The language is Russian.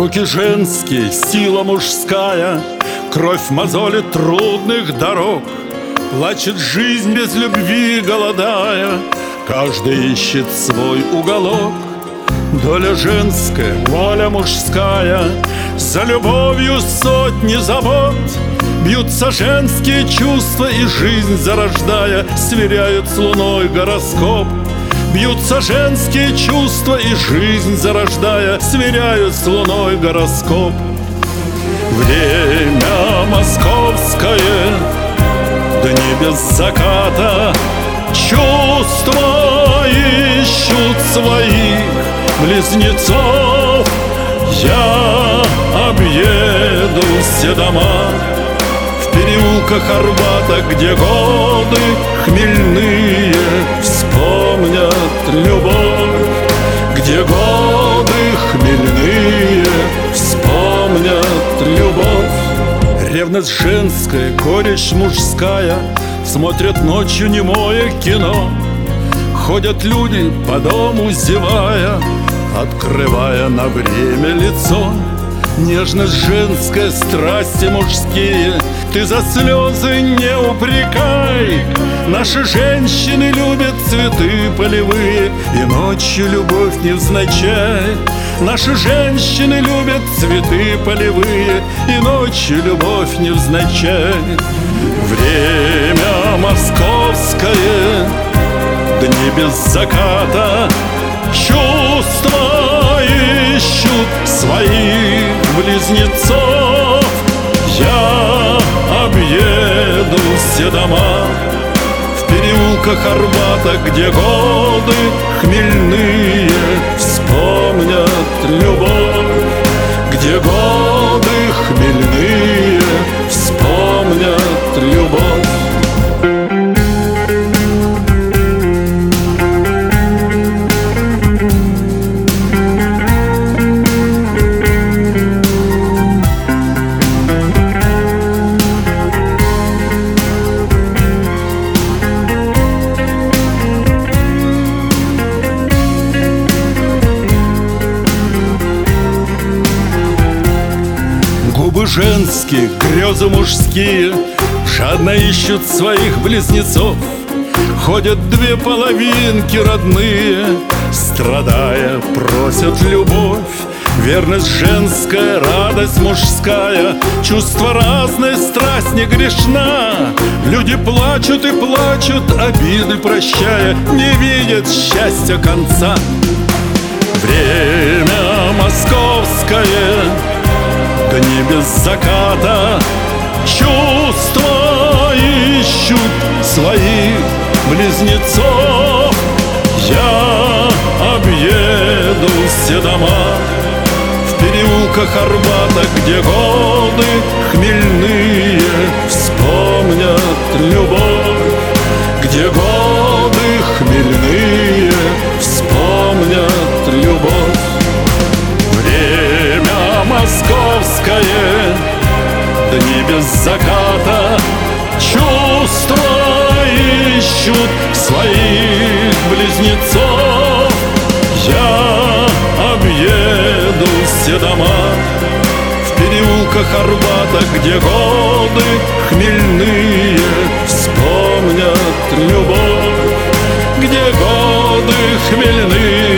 Руки женские, сила мужская, кровь мозолит трудных дорог. Плачет жизнь без любви, голодая, каждый ищет свой уголок. Доля женская, воля мужская, за любовью сотни забот. Бьются женские чувства и жизнь зарождая, сверяют с луной гороскоп. Бьются женские чувства и жизнь зарождая, сверяют с луной гороскоп. Время московское, дни без заката, чувства ищут своих близнецов. Я объеду все дома в переулках Арбата, где годы хмельные вспомнят любовь, где годы хмельные вспомнят любовь. Ревность женская, горечь мужская, смотрят ночью немое кино. Ходят люди по дому, зевая, открывая на время лицо. Нежность женская, страсти мужские, ты за слезы не упрекай. Наши женщины любят цветы полевые, и ночью любовь невзначай. Наши женщины любят цветы полевые, и ночью любовь невзначай. Время московское, дни без заката, чувства ищут своих близнецов. Я объеду все дома в переулках Арбата, где годы хмельные вспомнят любовь, где годы хмельные вспомнят любовь. Губы женские, грезы мужские жадно ищут своих близнецов. Ходят две половинки родные, страдая, просят любовь. Верность женская, радость мужская, чувства разные, страсть не грешна. Люди плачут и плачут, обиды прощая, не видят счастья конца. Время московское, дни без заката, чувства ищут своих близнецов. Я объеду все дома в переулках Арбата, где годы хмельные вспомнят любовь, где годы хмельные вспомнят любовь. Время московское, дни без заката, чувства ищут своих близнецов. Я объеду все дома в переулках Арбата, где годы хмельные вспомнят любовь, где годы хмельные